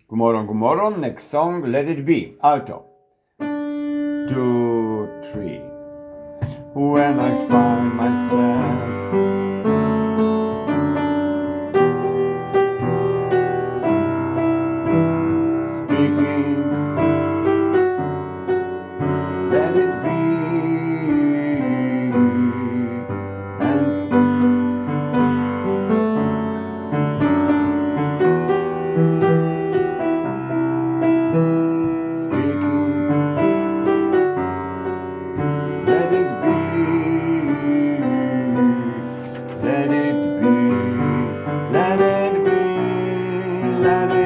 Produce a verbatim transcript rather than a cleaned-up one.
God morgon, god morgon. Next song, Let It Be. Alto. Two, three. When I find myself speaking, let it be. And speaking, let it be. Let it be. Let it be. Let it